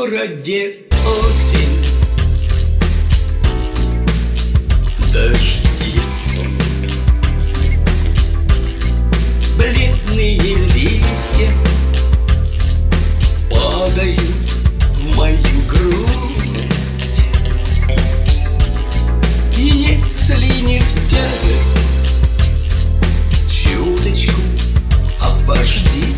городе осень, дожди, бледные листья падают в мою грусть. И если не в тягость, чуточку обожди.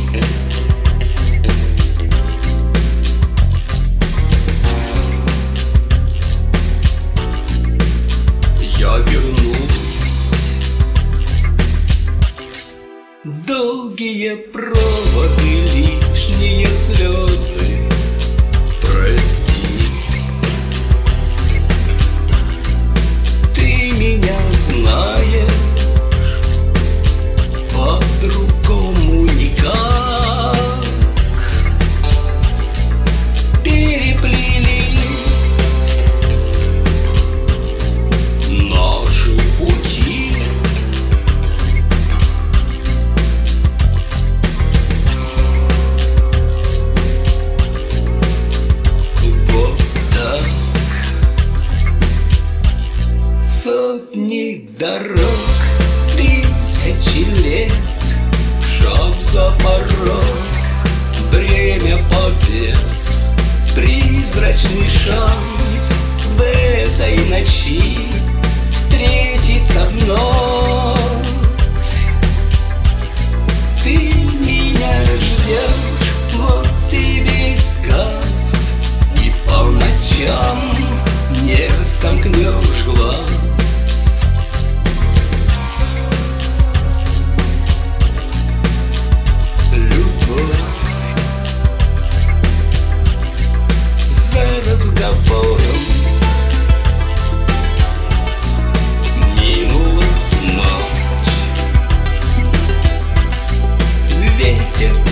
Я вернусь. Долгие проводы, лишние слезы, прости. Ты меня знаешь, по-другому никак. Переплелись наши пути. Вот так сотни дорог, тысячи лет, шаг за порог, бремя побед, призрачный шанс в этой ночи встретиться вновь. Ты меня ждешь, вот и весь сказ, и по ночам не сомкнешь глаз. Разговором минула ночь, ветер